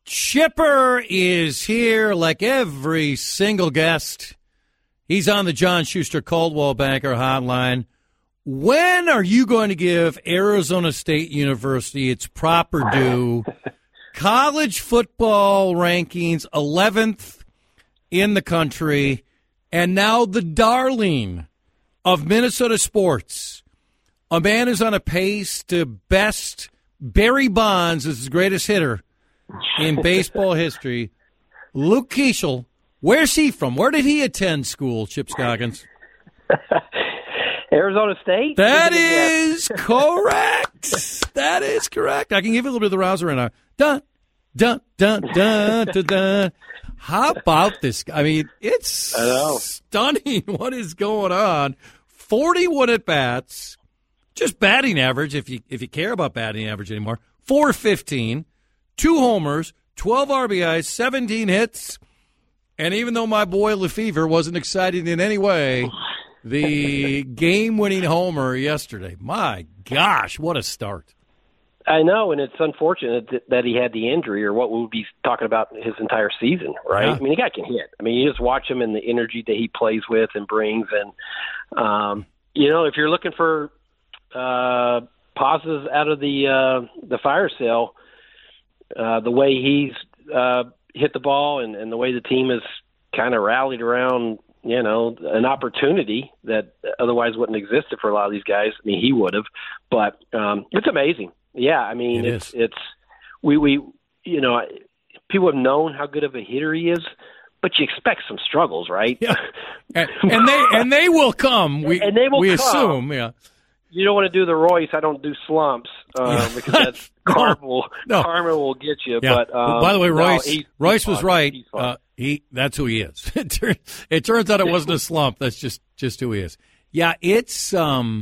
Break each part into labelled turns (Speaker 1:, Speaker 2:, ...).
Speaker 1: Chipper is here like every single guest. He's on the John Schuster Coldwell Banker Hotline. When are you going to give Arizona State University its proper due? College football rankings, 11th in the country, and now the darling of Minnesota sports. A man who's on a pace to best Barry Bonds as his greatest hitter in baseball history. Luke Keeschel, where's he from? Where did he attend school, Chip Scoggins?
Speaker 2: Arizona State?
Speaker 1: That is correct. That is correct. I can give you a little bit of the rouser right now. Dun, dun, dun, dun, dun, dun. How about this? I mean, it's stunning what is going on. 41 at-bats, just batting average, if you care about batting average anymore, 415, 2 homers, 12 RBIs, 17 hits, and even though my boy Lefevre wasn't excited in any way, the game-winning homer yesterday. My gosh, what a start.
Speaker 2: I know, and it's unfortunate that he had the injury or what we'll be talking about his entire season, right? Yeah. I mean, the guy can hit. I mean, you just watch him and the energy that he plays with and brings. And, if you're looking for positives out of the fire sale, the way he's hit the ball and the way the team has kind of rallied around an opportunity that otherwise wouldn't have existed for a lot of these guys. I mean, he would have, but it's amazing. Yeah, I mean, it's we people have known how good of a hitter he is, but you expect some struggles, right?
Speaker 1: Yeah. and they will come. We come. Assume, yeah.
Speaker 2: You don't want to do the Royce. I don't do slumps because that's karma will get you.
Speaker 1: Yeah.
Speaker 2: But
Speaker 1: by the way, Royce was right. That's who he is. It turns out it wasn't a slump. That's just who he is. Yeah, it's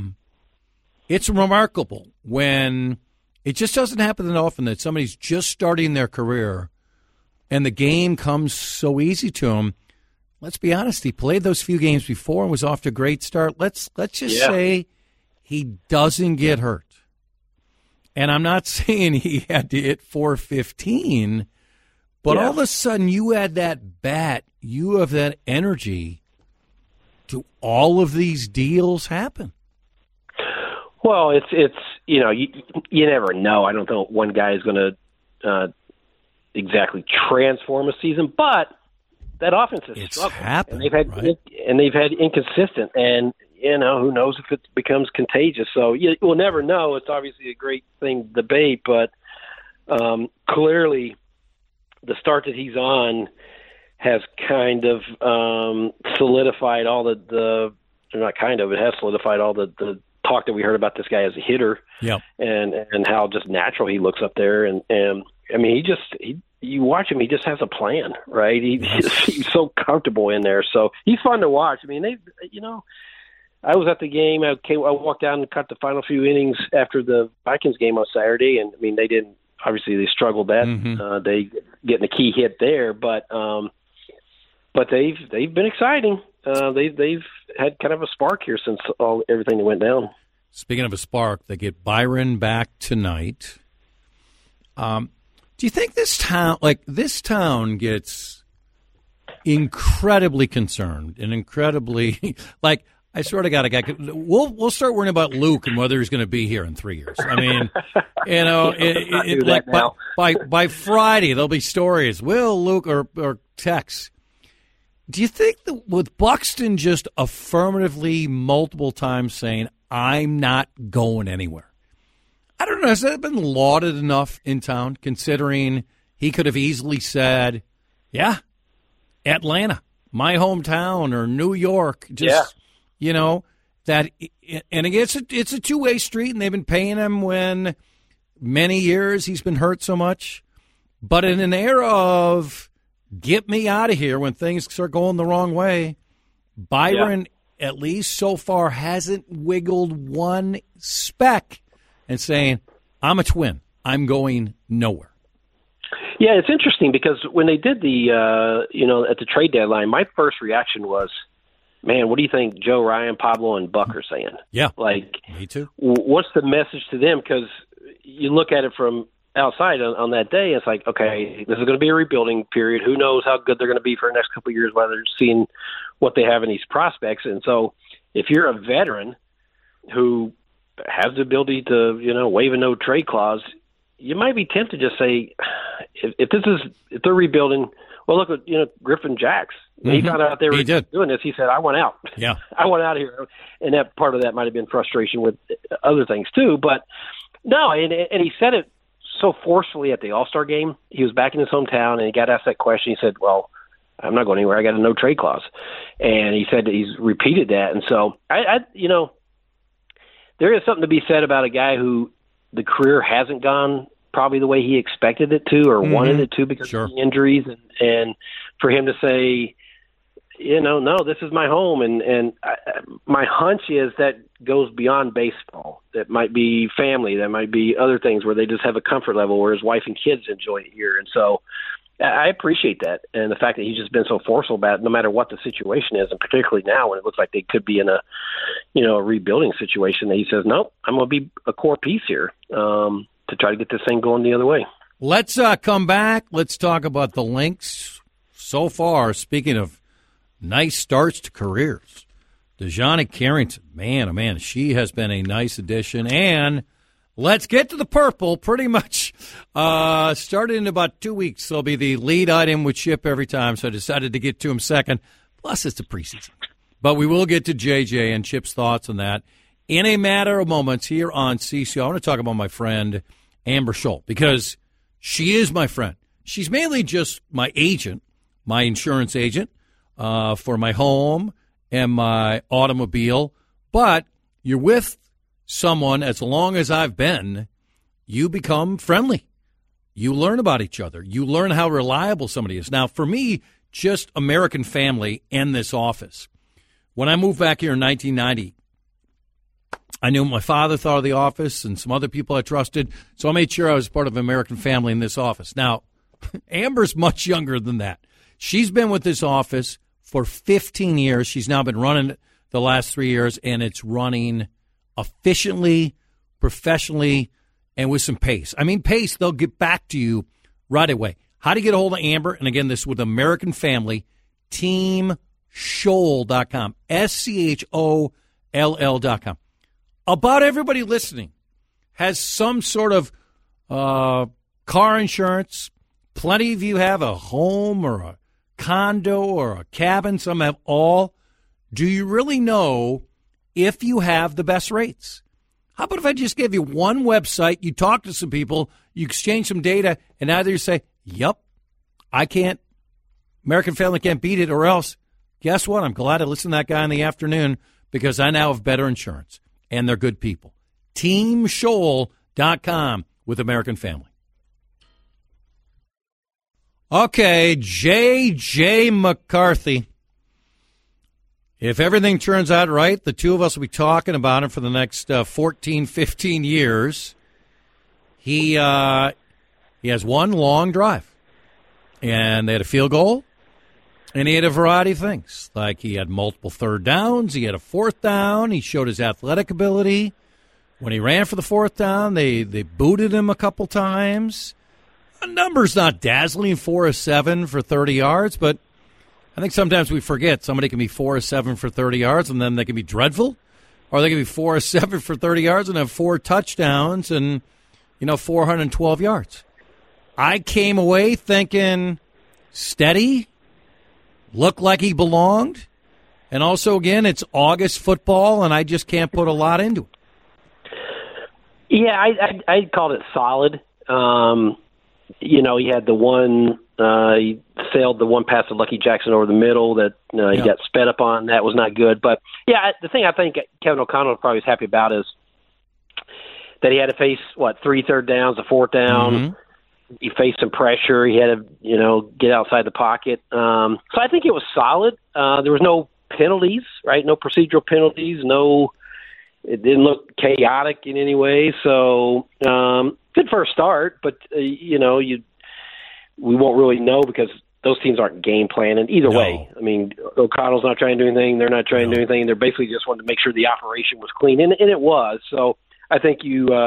Speaker 1: remarkable when it just doesn't happen that often that somebody's just starting their career and the game comes so easy to him. Let's be honest. He played those few games before and was off to a great start. Let's just say he doesn't get hurt. And I'm not saying he had to hit 415, but all of a sudden you add that bat, you have that energy. Do all of these deals happen?
Speaker 2: Well, it's you never know. I don't think one guy is going to exactly transform a season, but that offense has struggled.
Speaker 1: Happened,
Speaker 2: and they've had inconsistent, and who knows if it becomes contagious. So we'll never know. It's obviously a great thing to debate, but clearly the start that he's on has kind of solidified all it has solidified all the talk that we heard about this guy as a hitter, and how just natural he looks up there, and I mean you watch him, he just has a plan, right? He's so comfortable in there, so he's fun to watch. I mean, I was at the game. I walked down and cut the final few innings after the Vikings game on Saturday, and I mean they struggled that they getting a key hit there, but they've been exciting. They've had kind of a spark here since everything that went down.
Speaker 1: Speaking of a spark, they get Byron back tonight. Do you think this town gets incredibly concerned and incredibly I sort of got a guy. We'll start worrying about Luke and whether he's going to be here in 3 years. I mean, by Friday there'll be stories. Will Luke or Tex? Do you think that with Buxton just affirmatively multiple times saying, I'm not going anywhere? I don't know. Has that been lauded enough in town, considering he could have easily said, yeah, Atlanta, my hometown, or New York. That, and again, it's a two-way street, and they've been paying him when many years he's been hurt so much. But in an era of get me out of here when things start going the wrong way, Byron, at least so far, hasn't wiggled one speck and saying, I'm a Twin. I'm going nowhere.
Speaker 2: Yeah, it's interesting because when they did the, at the trade deadline, my first reaction was, man, what do you think Joe Ryan, Pablo, and Buck are saying?
Speaker 1: Yeah,
Speaker 2: like,
Speaker 1: me too.
Speaker 2: What's the message to them? Because you look at it from outside on that day. It's like, okay, this is going to be a rebuilding period. Who knows how good they're going to be for the next couple of years, whether seeing what they have in these prospects. And so if you're a veteran who has the ability to, waive a no trade clause, you might be tempted to just say, if they're rebuilding, well, look at, Griffin Jacks. When he found out they were doing this, he said, I want out.
Speaker 1: Yeah.
Speaker 2: I want out of here. And that part of that might have been frustration with other things too. But no, and he said it so forcefully at the All-Star game. He was back in his hometown, and he got asked that question. He said, well, I'm not going anywhere. I got a no-trade clause. And he said that he's repeated that. And so, there is something to be said about a guy who the career hasn't gone probably the way he expected it to or wanted it to because of the injuries. And for him to say, no, this is my home. And my hunch is that goes beyond baseball. That might be family. That might be other things where they just have a comfort level where his wife and kids enjoy it here. And so I appreciate that. And the fact that he's just been so forceful about it, no matter what the situation is, and particularly now when it looks like they could be in a rebuilding situation, that he says, nope, I'm going to be a core piece here to try to get this thing going the other way.
Speaker 1: Let's come back. Let's talk about the Lynx so far. Speaking of nice starts to careers, DeJohnny Carrington, man, oh man, she has been a nice addition. And let's get to the purple. Pretty much started in about 2 weeks. They'll be the lead item with Chip every time, so I decided to get to him second. Plus, it's a preseason. But we will get to JJ and Chip's thoughts on that in a matter of moments here on CCO. I want to talk about my friend Amber Scholl because she is my friend. She's mainly just my agent, my insurance agent for my home and my automobile. But you're with someone, as long as I've been, you become friendly. You learn about each other. You learn how reliable somebody is. Now, for me, just American Family and this office. When I moved back here in 1990, I knew what my father thought of the office and some other people I trusted, so I made sure I was part of American Family in this office. Now, Amber's much younger than that. She's been with this office for 15 years. She's now been running it the last 3 years, and it's running efficiently, professionally, and with some pace. I mean, pace, they'll get back to you right away. How do you get a hold of Amber? And again, this is with American Family, teamscholl.com, SCHOLL.com. About everybody listening has some sort of car insurance. Plenty of you have a home or a condo or a cabin. Some have all. Do you really know if you have the best rates? How about if I just gave you one website, you talk to some people, you exchange some data, and either you say, yep, I can't, American Family can't beat it, or else, guess what? I'm glad I listened to that guy in the afternoon because I now have better insurance, and they're good people. TeamScholl.com with American Family. Okay, J.J. McCarthy. If everything turns out right, the two of us will be talking about him for the next 14, 15 years. He has one long drive, and they had a field goal, and he had a variety of things. Like he had multiple third downs, he had a fourth down, he showed his athletic ability. When he ran for the fourth down, they booted him a couple times. The number's not dazzling, 4 of 7 for 30 yards, but I think sometimes we forget somebody can be 4 of 7 for 30 yards, and then they can be dreadful, or they can be 4 of 7 for 30 yards and have 4 touchdowns and, 412 yards. I came away thinking steady, looked like he belonged, and also, again, it's August football, and I just can't put a lot into it.
Speaker 2: Yeah, I called it solid. He had the one, he sailed the one pass to Lucky Jackson over the middle that he got sped up on. That was not good. But, yeah, the thing I think Kevin O'Connell probably is happy about is that he had to face, 3 third downs, a fourth down. Mm-hmm. He faced some pressure. He had to, get outside the pocket. So I think it was solid. There was no penalties, right? No procedural penalties. It didn't look chaotic in any way. So good first start, but we won't really know because those teams aren't game planning either way. I mean, O'Connell's not trying to do anything. They're not trying to do anything. They're basically just wanting to make sure the operation was clean, and it was. So I think you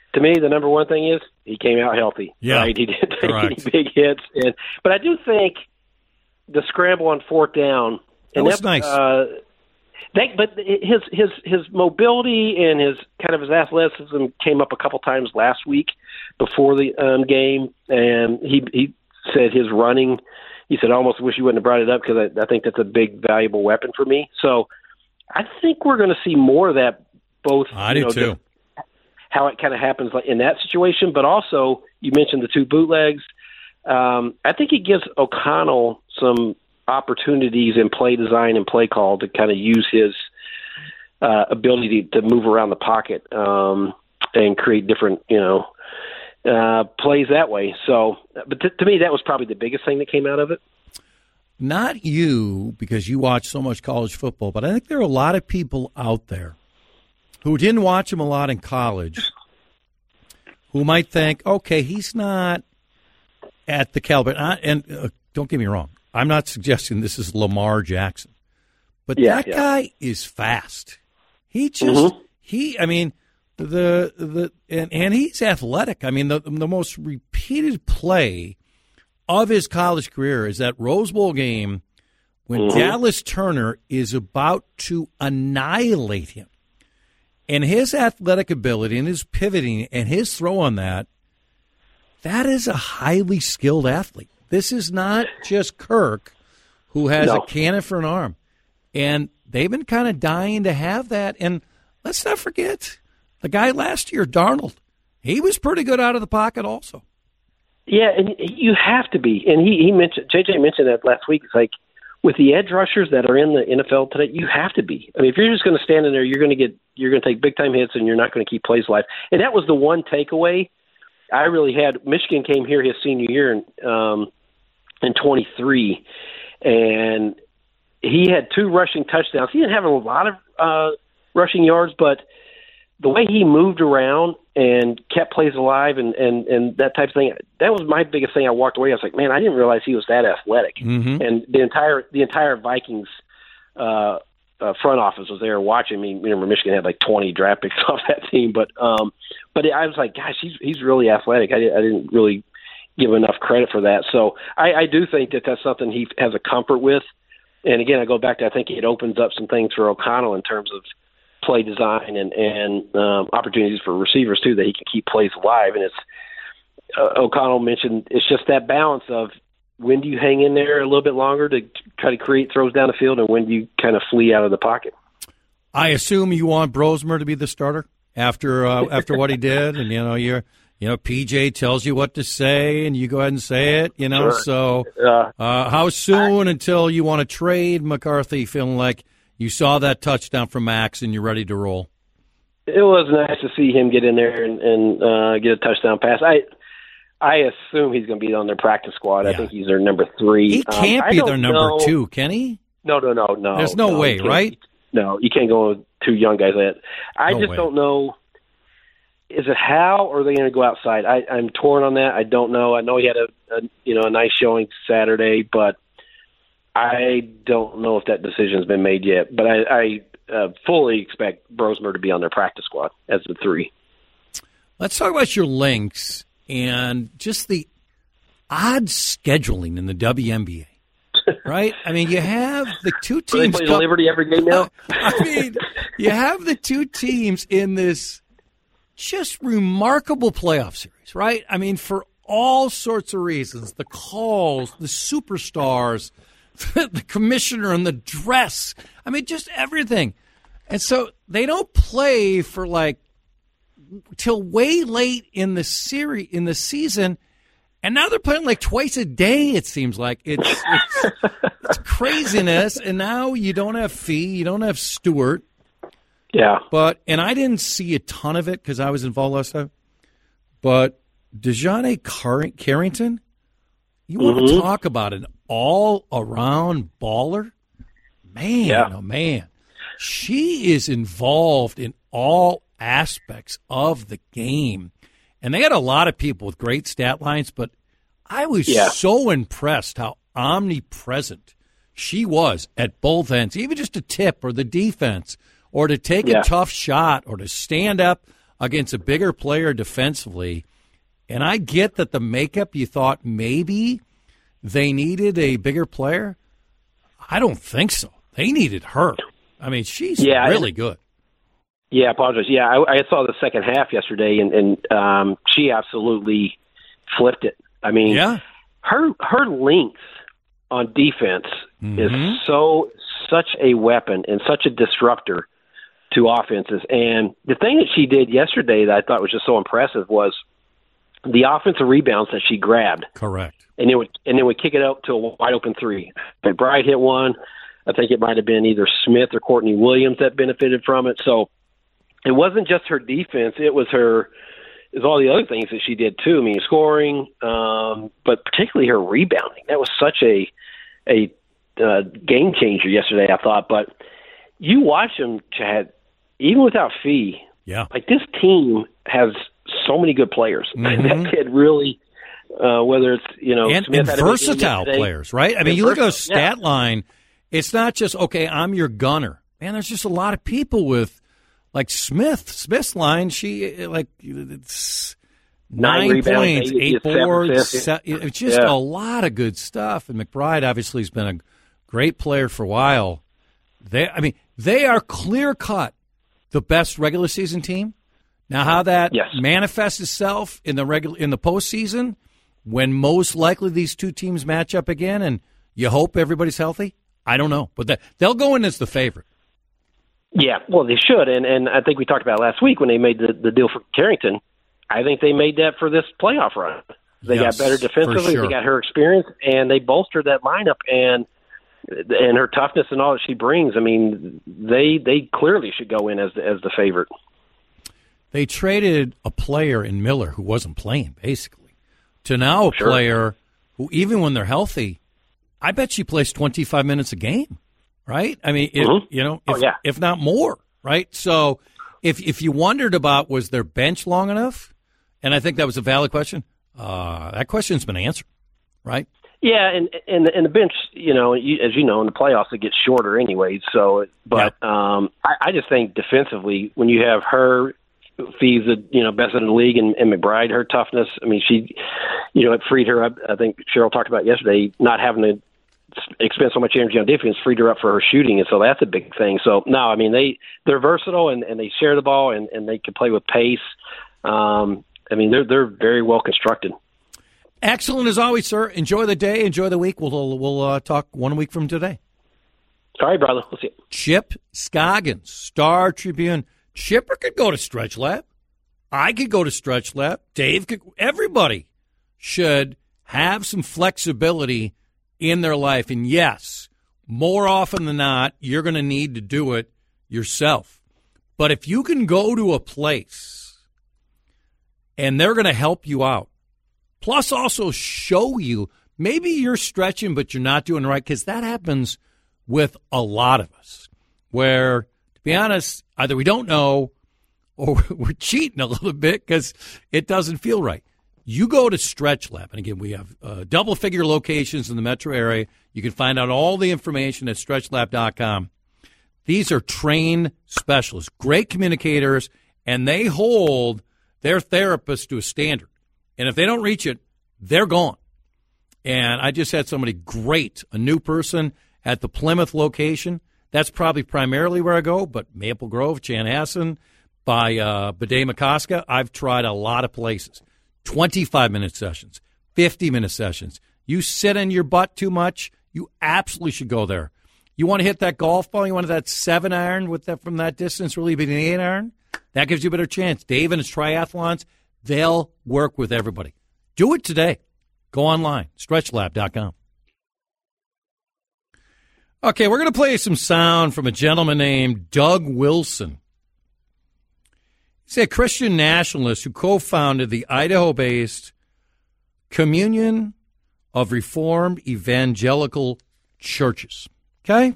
Speaker 2: to me, the number one thing is he came out healthy.
Speaker 1: Yeah,
Speaker 2: right? He didn't take
Speaker 1: correct.
Speaker 2: any big hits, but I do think the scramble on fourth down
Speaker 1: that was nice.
Speaker 2: But his mobility and his athleticism came up a couple times last week before the game, and he said his running. He said, I almost wish you wouldn't have brought it up because I think that's a big, valuable weapon for me. So I think we're going to see more of that, both
Speaker 1: I do too.
Speaker 2: How it kind of happens in that situation, but also you mentioned the two bootlegs. I think it gives O'Connell some opportunities in play design and play call to kind of use his ability to move around the pocket and create different, plays that way. So, but to me, that was probably the biggest thing that came out of it.
Speaker 1: Not you, because you watch so much college football, but I think there are a lot of people out there who didn't watch him a lot in college who might think, okay, he's not at the caliber. And don't get me wrong, I'm not suggesting this is Lamar Jackson, but that guy is fast. He just and he's athletic. I mean, the most repeated play of his college career is that Rose Bowl game when Dallas Turner is about to annihilate him. And his athletic ability and his pivoting and his throw on that is a highly skilled athlete. This is not just Kirk, who has a cannon for an arm. And they've been kind of dying to have that. And let's not forget, the guy last year, Darnold, he was pretty good out of the pocket also.
Speaker 2: Yeah, and you have to be. And he mentioned, JJ mentioned that last week. It's like, with the edge rushers that are in the NFL today, you have to be. I mean, if you're just going to stand in there, you're going to take big time hits, and you're not going to keep plays alive. And that was the one takeaway I really had. Michigan came here his senior year in 23, and he had 2 rushing touchdowns. He didn't have a lot of rushing yards, but the way he moved around and kept plays alive and that type of thing, that was my biggest thing. I walked away. I was like, man, I didn't realize he was that athletic. Mm-hmm. And the entire Vikings front office was there watching me. Remember, Michigan had like 20 draft picks off that team, but I was like, gosh, he's really athletic. I didn't really give enough credit for that. So I do think that that's something he has a comfort with. And again, I go back to, I think it opens up some things for O'Connell in terms of play design and opportunities for receivers too, that he can keep plays alive. And it's O'Connell mentioned, it's just that balance of when do you hang in there a little bit longer to try to create throws down the field, and when do you kind of flee out of the pocket.
Speaker 1: I assume you want Brosmer to be the starter after what he did, and PJ tells you what to say, and you go ahead and say it. Sure. So how soon until you want to trade McCarthy, feeling like you saw that touchdown from Max and you're ready to roll?
Speaker 2: It was nice to see him get in there and get a touchdown pass. I assume he's going to be on their practice squad. Yeah. I think he's their number 3.
Speaker 1: He can't be their number 2, can he?
Speaker 2: No.
Speaker 1: There's no way, right?
Speaker 2: No, you can't go with 2 young guys like that. I just don't know. Is it Hal, or are they going to go outside? I'm torn on that. I don't know. I know he had a nice showing Saturday, but I don't know if that decision's been made yet. But I fully expect Brosmer to be on their practice squad as the 3.
Speaker 1: Let's talk about your Lynx and just the odd scheduling in the WNBA. Right? I mean, you have the 2 teams.
Speaker 2: They play Liberty every game now.
Speaker 1: I mean, you have the 2 teams in this just remarkable playoff series, right? I mean, for all sorts of reasons, the calls, the superstars, the commissioner and the dress. I mean, just everything. And so they don't play for till way late in the season. And now they're playing twice a day, it seems like. It's craziness. And now you don't have Fee, you don't have Stewart.
Speaker 2: Yeah.
Speaker 1: And I didn't see a ton of it because I was involved last time. But DeJounte Carrington, you want to talk about an all-around baller? Man, oh man. She is involved in all aspects of the game. And they had a lot of people with great stat lines, but I was so impressed how omnipresent she was at both ends, even just a tip or the defense or to take a tough shot or to stand up against a bigger player defensively. And I get that the makeup, you thought maybe they needed a bigger player. I don't think so. They needed her. I mean, she's really good.
Speaker 2: Yeah, I apologize. Yeah, I saw the second half yesterday, and she absolutely flipped it. I mean, her length on defense is such a weapon and such a disruptor to offenses. And the thing that she did yesterday that I thought was just so impressive was the offensive rebounds that she grabbed.
Speaker 1: Correct.
Speaker 2: And then would kick it out to a wide open three. McBride hit one. I think it might have been either Smith or Courtney Williams that benefited from it. So it wasn't just her defense; it was all the other things that she did too. I mean, scoring, but particularly her rebounding. That was such a game changer yesterday, I thought. But you watch them, Chad, even without Fee.
Speaker 1: Yeah,
Speaker 2: like this team has so many good players. That kid really. Whether it's
Speaker 1: and versatile players, right? I mean, you look at a stat line. It's not just I'm your gunner. Man, there's just a lot of people with like Smith's line. She it's 9 points, 8 boards. It's just a lot of good stuff. And McBride obviously has been a great player for a while. They are clear cut the best regular season team. Now, how that manifests itself in the postseason, when most likely these two teams match up again, and you hope everybody's healthy. I don't know, but they'll go in as the favorite.
Speaker 2: Yeah, well, they should, and I think we talked about it last week when they made the deal for Carrington. I think they made that for this playoff run. They got better defensively, they got her experience, and they bolstered that lineup and her toughness and all that she brings. I mean, they clearly should go in as the favorite. They
Speaker 1: traded a player in Miller who wasn't playing, basically, to now a player who, even when they're healthy, I bet she plays 25 minutes a game, right? I mean, if not more, right? So if you wondered about was their bench long enough, and I think that was a valid question, that question's been answered, right?
Speaker 2: Yeah, and the bench, as you know, in the playoffs it gets shorter anyway. So, but I just think defensively, when you have her, Fee's best in the league, and McBride, her toughness. I mean, she, it freed her up. I think Cheryl talked about yesterday, not having to expend so much energy on defense freed her up for her shooting, and so that's a big thing. So no, I mean they're versatile and they share the ball and they can play with pace. I mean they're very well constructed.
Speaker 1: Excellent as always, sir. Enjoy the day, enjoy the week. We'll talk 1 week from today.
Speaker 2: All right, brother. We'll see you.
Speaker 1: Chip Scoggins, Star Tribune. Chipper could go to Stretch Lab. I could go to Stretch Lab. Dave could. Everybody should have some flexibility in their life. And yes, more often than not, you're going to need to do it yourself. But if you can go to a place and they're going to help you out, plus also show you maybe you're stretching but you're not doing right, because that happens with a lot of us where, to be honest, either we don't know or we're cheating a little bit because it doesn't feel right. You go to Stretch Lab, and again, we have double-figure locations in the metro area. You can find out all the information at StretchLab.com. These are trained specialists, great communicators, and they hold their therapists to a standard. And if they don't reach it, they're gone. And I just had somebody great, a new person at the Plymouth location. That's probably primarily where I go, but Maple Grove, Chanhassen, by Bidet McCoska, I've tried a lot of places. 25-minute sessions, 50-minute sessions. You sit in your butt too much, you absolutely should go there. You want to hit that golf ball, you want that 7-iron with that from that distance, really be an 8-iron? That gives you a better chance. Dave and his triathlons, they'll work with everybody. Do it today. Go online, StretchLab.com. Okay, we're going to play some sound from a gentleman named Doug Wilson. He's a Christian nationalist who co-founded the Idaho-based Communion of Reformed Evangelical Churches. Okay?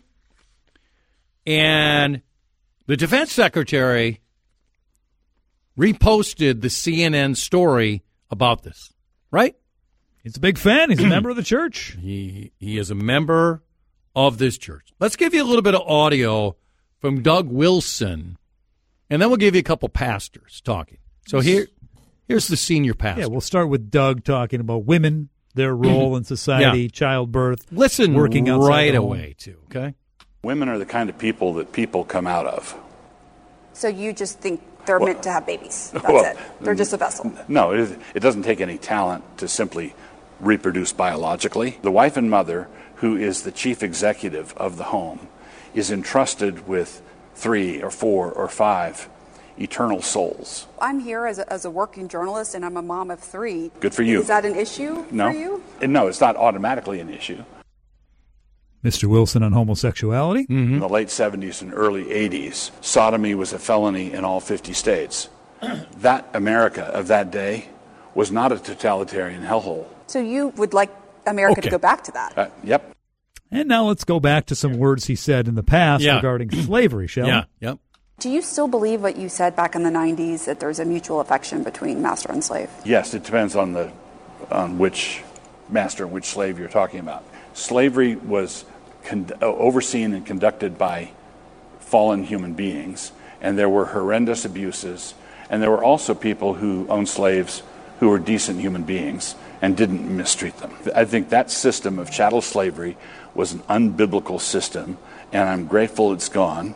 Speaker 1: And the defense secretary reposted the CNN story about this, right?
Speaker 3: He's a big fan. He's a member of the church.
Speaker 1: He is a member of this church. Let's give you a little bit of audio from Doug Wilson. and then we'll give you a couple pastors talking. So here's the senior pastor.
Speaker 3: Yeah, we'll start with Doug talking about women, their role in society, childbirth.
Speaker 1: Listen
Speaker 3: working
Speaker 1: right away, too, okay?
Speaker 4: Women are the kind of people that people come out of.
Speaker 5: So you just think they're meant to have babies? That's it. They're just a vessel.
Speaker 4: No, it doesn't take any talent to simply reproduce biologically. The wife and mother, who is the chief executive of the home, is entrusted with 3 or 4 or 5 eternal souls.
Speaker 5: I'm here as a working journalist, and I'm a mom of 3.
Speaker 4: Good for you.
Speaker 5: Is that an issue
Speaker 4: No.
Speaker 5: for you?
Speaker 4: No, it's not automatically an issue.
Speaker 3: Mr. Wilson on homosexuality.
Speaker 4: In the late 70s and early 80s, sodomy was a felony in all 50 states. That America of that day was not a totalitarian hellhole.
Speaker 5: So you would like America to go back to that?
Speaker 4: Yep.
Speaker 3: And now let's go back to some words he said in the past regarding slavery, shall we?
Speaker 1: Yeah, yep.
Speaker 5: Do you still believe what you said back in the 90s, that there's a mutual affection between master and slave?
Speaker 4: Yes, it depends on which master and which slave you're talking about. Slavery was overseen and conducted by fallen human beings, and there were horrendous abuses, and there were also people who owned slaves who were decent human beings and didn't mistreat them. I think that system of chattel slavery was an unbiblical system, and I'm grateful it's gone.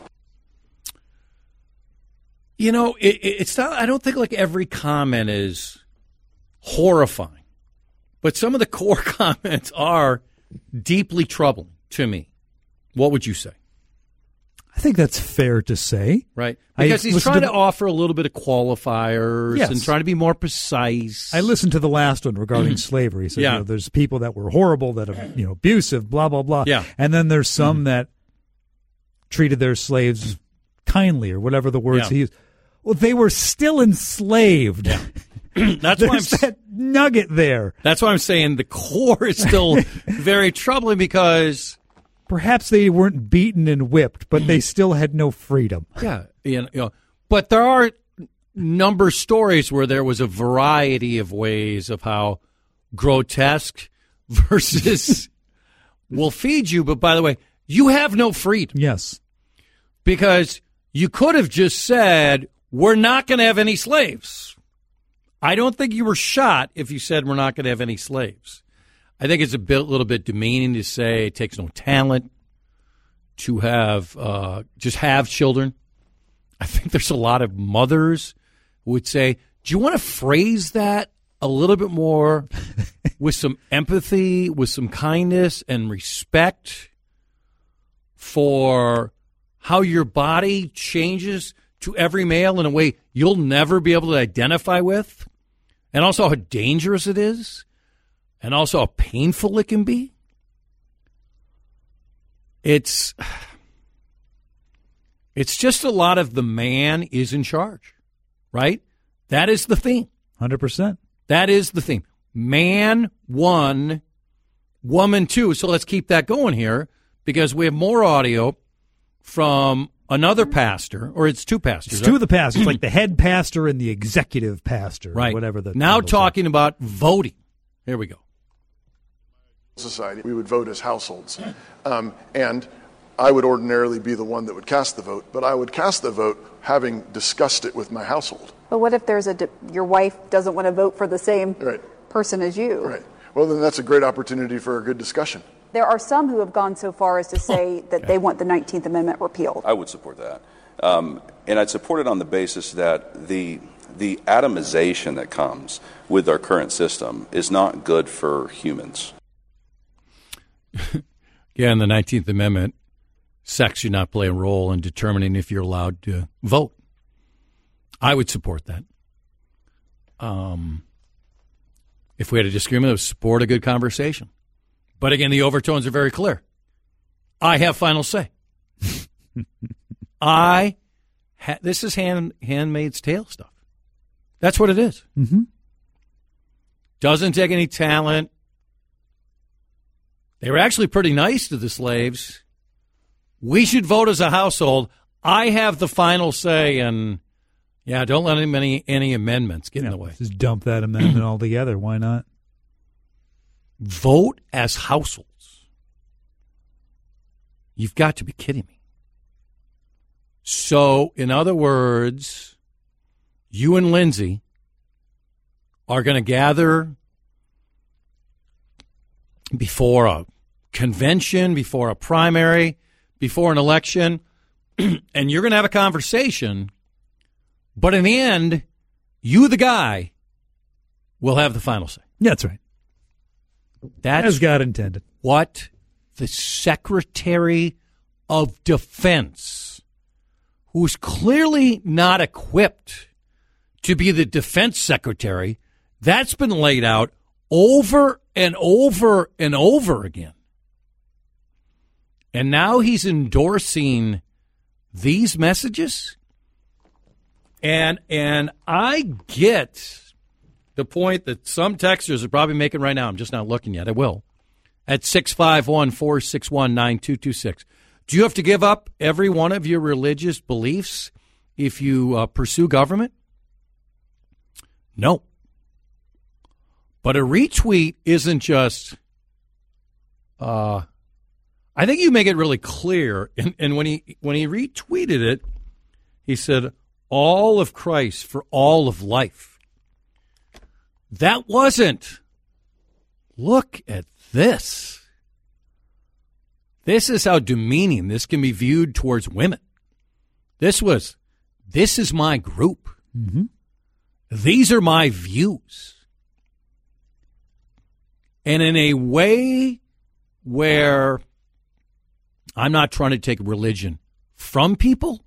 Speaker 1: You know, it's not, I don't think like every comment is horrifying, but some of the core comments are deeply troubling to me. What would you say?
Speaker 3: I think that's fair to say.
Speaker 1: Right. Because he's trying to offer a little bit of qualifiers and trying to be more precise.
Speaker 3: I listened to the last one regarding slavery. So, there's people that were horrible, that are, abusive, blah, blah, blah.
Speaker 1: Yeah.
Speaker 3: And then there's some that treated their slaves kindly, or whatever the words he used. Well, they were still enslaved.
Speaker 1: Yeah. That's why
Speaker 3: that nugget there.
Speaker 1: That's why I'm saying the core is still very troubling, because
Speaker 3: perhaps they weren't beaten and whipped, but they still had no freedom.
Speaker 1: Yeah, but there are number stories where there was a variety of ways of how grotesque versus will feed you. But by the way, you have no freedom.
Speaker 3: Yes,
Speaker 1: because you could have just said, we're not going to have any slaves. I don't think you were shot if you said we're not going to have any slaves. I think it's little bit demeaning to say it takes no talent to have just have children. I think there's a lot of mothers who would say, do you want to phrase that a little bit more with some empathy, with some kindness and respect for how your body changes to every male in a way you'll never be able to identify with, and also how dangerous it is, and also how painful it can be? It's just a lot of the man is in charge, right? That is the theme.
Speaker 3: 100%.
Speaker 1: That is the theme. Man 1, woman 2. So let's keep that going here, because we have more audio from another pastor, or it's 2 pastors.
Speaker 3: It's 2 of the pastors, like the head pastor and the executive pastor,
Speaker 1: right?
Speaker 3: Whatever the
Speaker 1: now talking about voting. Here we go.
Speaker 6: Society, we would vote as households, and I would ordinarily be the one that would cast the vote, but I would cast the vote having discussed it with my household.
Speaker 5: But what if there's your wife doesn't want to vote for the same person as you?
Speaker 6: Right. Well, then that's a great opportunity for a good discussion.
Speaker 5: There are some who have gone so far as to say that they want the 19th Amendment repealed.
Speaker 7: I would support that. And I'd support it on the basis that the atomization that comes with our current system is not good for humans.
Speaker 1: Yeah, in the 19th Amendment, sex should not play a role in determining if you're allowed to vote. I would support that. If we had a disagreement, I would support a good conversation. But again, the overtones are very clear. I have final say. This is Handmaid's Tale stuff. That's what it is.
Speaker 3: Mm-hmm.
Speaker 1: Doesn't take any talent. They were actually pretty nice to the slaves. We should vote as a household. I have the final say, and don't let any amendments get in the way.
Speaker 3: Just dump that amendment altogether. Why not?
Speaker 1: Vote as households. You've got to be kidding me. So, in other words, you and Lindsay are going to gather before a convention, before a primary, before an election, and you're going to have a conversation. But in the end, you, the guy, will have the final say.
Speaker 3: Yeah, that's right.
Speaker 1: That's
Speaker 3: as God intended.
Speaker 1: What the Secretary of Defense, who's clearly not equipped to be the defense secretary, that's been laid out over and over and over again. And now he's endorsing these messages. And I get the point that some texters are probably making right now. I'm just not looking yet. I will. At 651-461-9226. Do you have to give up every one of your religious beliefs if you pursue government? No. But a retweet isn't just, I think you make it really clear. And when he retweeted it, he said, all of Christ for all of life. That wasn't, look at this. This is how demeaning this can be viewed towards women. This is my group.
Speaker 3: Mm-hmm.
Speaker 1: These are my views. And in a way where I'm not trying to take religion from people,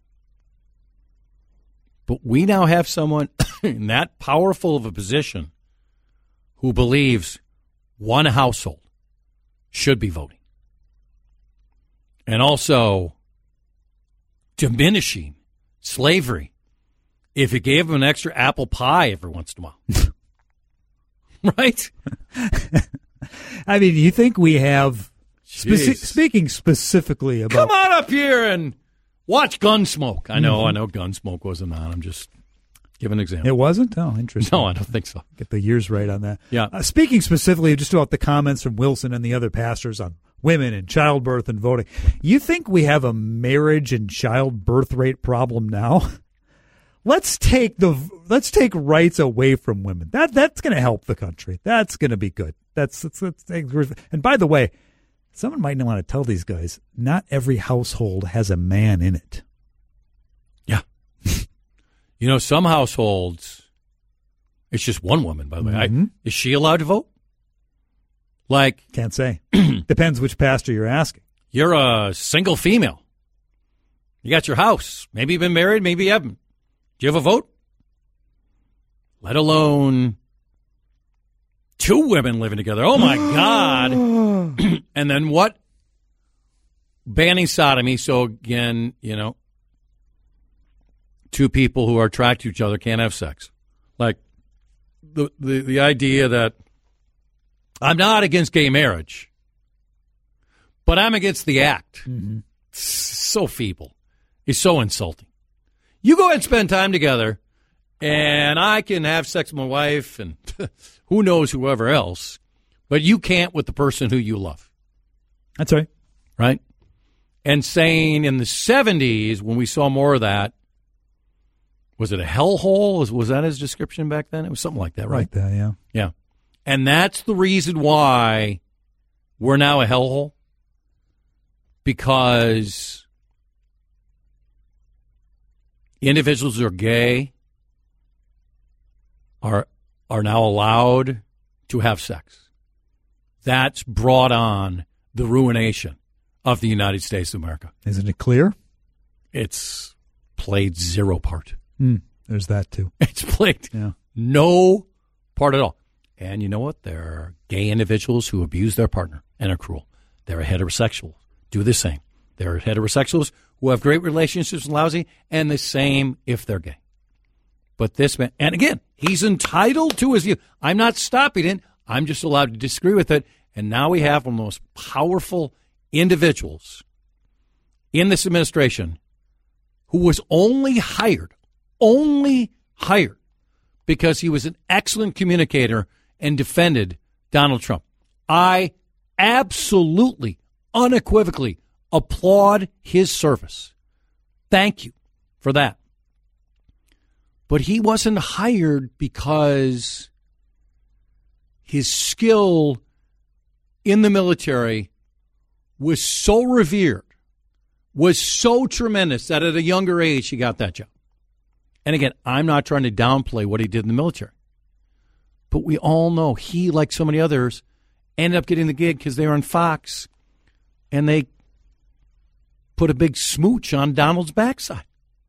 Speaker 1: but we now have someone in that powerful of a position who believes one household should be voting. And also diminishing slavery if it gave them an extra apple pie every once in a while. Right?
Speaker 3: I mean, you think we have, speaking specifically about...
Speaker 1: Come on up here and watch Gunsmoke. I know Gunsmoke wasn't on. I'm just giving an example.
Speaker 3: It wasn't? Oh, interesting.
Speaker 1: No, I don't think so.
Speaker 3: Get the years right on that.
Speaker 1: Yeah.
Speaker 3: Speaking specifically just about the comments from Wilson and the other pastors on women and childbirth and voting, you think we have a marriage and childbirth rate problem now? Let's take rights away from women. That's going to help the country. That's going to be good. And by the way, someone might not want to tell these guys, not every household has a man in it.
Speaker 1: Yeah. Some households, it's just one woman, by the way.
Speaker 3: Mm-hmm.
Speaker 1: Is she allowed to vote?
Speaker 3: Can't say. Depends which pastor you're asking.
Speaker 1: You're a single female. You got your house. Maybe you've been married, maybe you haven't. Do you have a vote? Let alone two women living together. Oh, my God. And then what? Banning sodomy. So, again, two people who are attracted to each other can't have sex. Like the idea that I'm not against gay marriage, but I'm against the act.
Speaker 3: Mm-hmm.
Speaker 1: It's so feeble. It's so insulting. You go ahead and spend time together, and I can have sex with my wife and who knows whoever else, but you can't with the person who you love.
Speaker 3: That's right.
Speaker 1: Right? And saying in the 70s, when we saw more of that, was it a hellhole? Was that his description back then? It was something like that, right?
Speaker 3: Like that, yeah.
Speaker 1: Yeah. And that's the reason why we're now a hellhole. Because individuals who are gay are now allowed to have sex. That's brought on the ruination of the United States of America.
Speaker 3: Isn't it clear?
Speaker 1: It's played zero part.
Speaker 3: There's that, too.
Speaker 1: It's played no part at all. And you know what? There are gay individuals who abuse their partner and are cruel. There are heterosexuals do the same. There are heterosexuals who have great relationships with lousy, and the same if they're gay. But this man, and again, he's entitled to his view. I'm not stopping it. I'm just allowed to disagree with it. And now we have one of the most powerful individuals in this administration who was only hired because he was an excellent communicator and defended Donald Trump. I absolutely, unequivocally applaud his service. Thank you. for that. But he wasn't hired because his skill in the military was so revered, was so tremendous that at a younger age he got that job. And again, I'm not trying to downplay what he did in the military. But we all know he, like so many others, ended up getting the gig because they were on Fox and they put a big smooch on Donald's backside.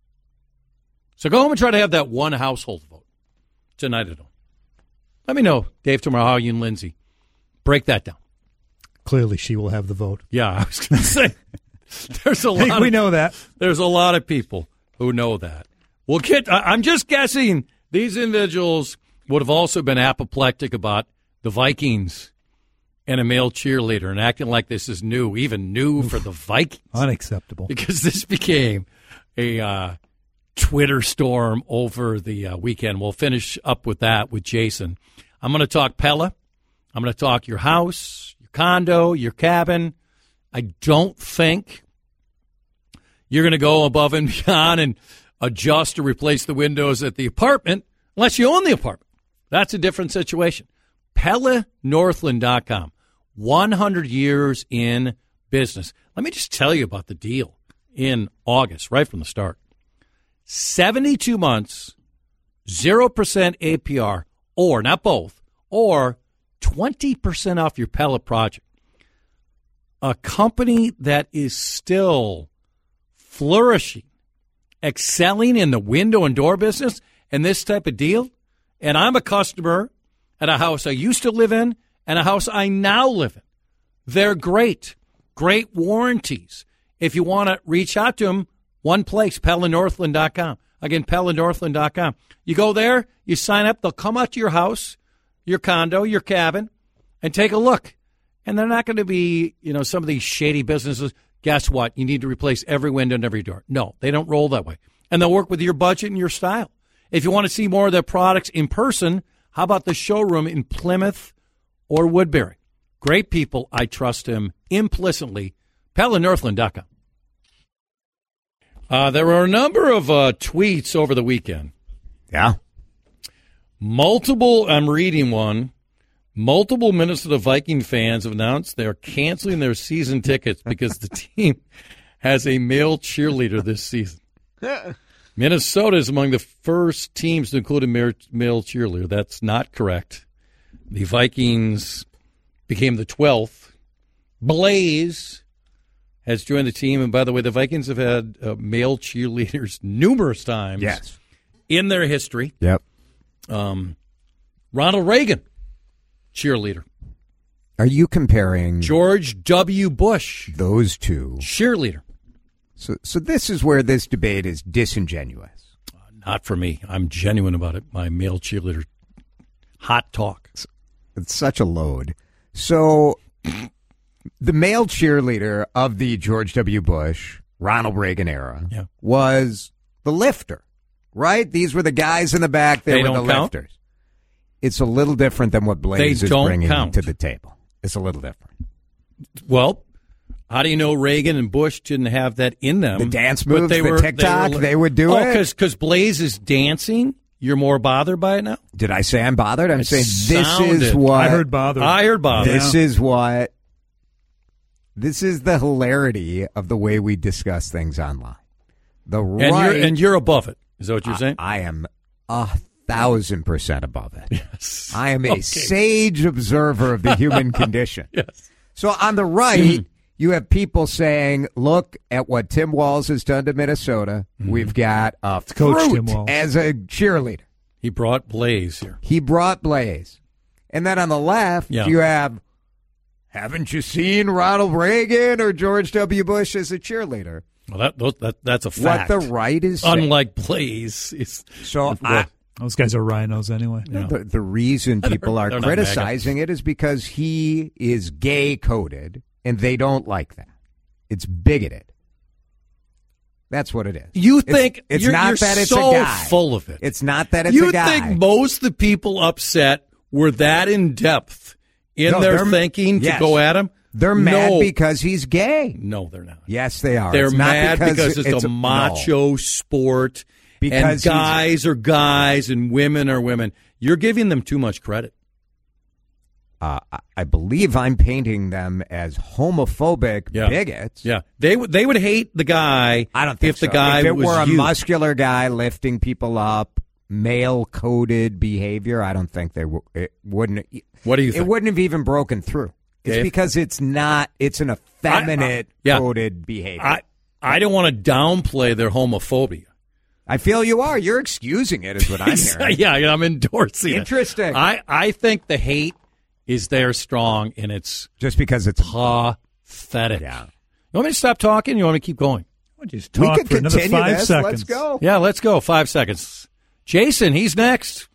Speaker 1: So go home and try to have that one household vote tonight at home. Let me know, Dave, tomorrow, how you and Lindsay break that down.
Speaker 3: Clearly, she will have the vote.
Speaker 1: Yeah, I was going to say, there's a lot.
Speaker 3: I think we know that.
Speaker 1: There's a lot of people who know that. We'll get. I'm just guessing these individuals would have also been apoplectic about the Vikings and a male cheerleader and acting like this is new, even new for the Vikings.
Speaker 3: Unacceptable.
Speaker 1: Because this became a Twitter storm over the weekend. We'll finish up with that with Jason. I'm going to talk Pella. I'm going to talk your house, your condo, your cabin. I don't think you're going to go above and beyond and adjust or replace the windows at the apartment unless you own the apartment. That's a different situation. PellaNorthland.com. 100 years in business. Let me just tell you about the deal in August, right from the start. 72 months, 0% APR, or not both, or 20% off your Pella project. A company that is still flourishing, excelling in the window and door business, and this type of deal. And I'm a customer at a house I used to live in and a house I now live in. They're great. Great warranties. If you want to reach out to them, one place, PellaNorthland.com. Again, PellaNorthland.com. You go there, you sign up, they'll come out to your house, your condo, your cabin, and take a look. And they're not going to be, some of these shady businesses. Guess what? You need to replace every window and every door. No, they don't roll that way. And they'll work with your budget and your style. If you want to see more of their products in person, how about the showroom in Plymouth or Woodbury? Great people. I trust them implicitly. PellaNorthland.com. There were a number of tweets over the weekend.
Speaker 8: Yeah.
Speaker 1: I'm reading one. Multiple Minnesota Viking fans have announced they're canceling their season tickets because the team has a male cheerleader this season. Minnesota is among the first teams to include a male cheerleader. That's not correct. The Vikings became the 12th. Blaze has joined the team. And by the way, the Vikings have had male cheerleaders numerous times in their history.
Speaker 8: Yep.
Speaker 1: Ronald Reagan, cheerleader.
Speaker 8: Are you comparing
Speaker 1: George W. Bush?
Speaker 8: Those two.
Speaker 1: Cheerleader.
Speaker 8: So this is where this debate is disingenuous.
Speaker 1: Not for me. I'm genuine about it. My male cheerleader. Hot talk.
Speaker 8: It's such a load. So the male cheerleader of the George W. Bush, Ronald Reagan era was the lifter, right? These were the guys in the back. They were the lifters. It's a little different than what Blaze is bringing to the table. It's a little different.
Speaker 1: Well, how do you know Reagan and Bush didn't have that in them?
Speaker 8: The dance moves, the TikTok, they would do it.
Speaker 1: Because Blaze is dancing. You're more bothered by it now?
Speaker 8: Did I say I'm bothered? I'm saying this is what.
Speaker 3: I heard bothered.
Speaker 8: This is what. This is the hilarity of the way we discuss things online.
Speaker 1: And you're above it. Is that what you're saying?
Speaker 8: I am 1,000% above it.
Speaker 1: Yes.
Speaker 8: I am a sage observer of the human condition.
Speaker 1: Yes.
Speaker 8: So on the right, you have people saying, look at what Tim Walz has done to Minnesota. We've got a
Speaker 3: Coach Tim
Speaker 8: fruit
Speaker 3: Walz
Speaker 8: as a cheerleader.
Speaker 1: He brought Blaze here.
Speaker 8: He brought Blaze. And then on the left, you have, haven't you seen Ronald Reagan or George W. Bush as a cheerleader?
Speaker 1: Well, that's a fact.
Speaker 8: What the right is saying.
Speaker 1: Unlike Blaze.
Speaker 3: Those guys are rhinos anyway.
Speaker 8: Yeah. The reason people are criticizing it is because he is gay-coded, and they don't like that. It's bigoted. That's what it is.
Speaker 1: You think
Speaker 8: it's
Speaker 1: you're,
Speaker 8: not
Speaker 1: you're
Speaker 8: that it's
Speaker 1: so
Speaker 8: a guy.
Speaker 1: full of it.
Speaker 8: It's not that it's
Speaker 1: you
Speaker 8: a guy.
Speaker 1: You think most of the people upset were that in depth in their thinking to go at him?
Speaker 8: They're mad because he's gay.
Speaker 1: No, they're not.
Speaker 8: Yes, they are.
Speaker 1: They're
Speaker 8: It's not
Speaker 1: mad because it's a macho sport.
Speaker 8: Because
Speaker 1: and guys are guys and women are women. You're giving them too much credit.
Speaker 8: I believe I'm painting them as homophobic bigots.
Speaker 1: Yeah, they would hate the guy.
Speaker 8: I don't think
Speaker 1: if the guy
Speaker 8: if it
Speaker 1: was
Speaker 8: were a
Speaker 1: you.
Speaker 8: muscular guy lifting people up, male-coded behavior. I don't think it wouldn't.
Speaker 1: What do you think?
Speaker 8: It wouldn't have even broken through. It's
Speaker 1: Dave?
Speaker 8: because it's not. It's an effeminate coded behavior.
Speaker 1: I don't want to downplay their homophobia.
Speaker 8: I feel you are. You're excusing it, is what I'm hearing.
Speaker 1: Yeah, I'm endorsing
Speaker 8: Interesting.
Speaker 1: it. I think the hate is there strong, and it's
Speaker 8: just because it's
Speaker 1: pathetic.
Speaker 8: Yeah.
Speaker 1: You want me to stop talking? You want me to keep going?
Speaker 3: I'll just talk for another 5 seconds.
Speaker 8: Let's go.
Speaker 1: Yeah, let's go. 5 seconds. Jason, he's next.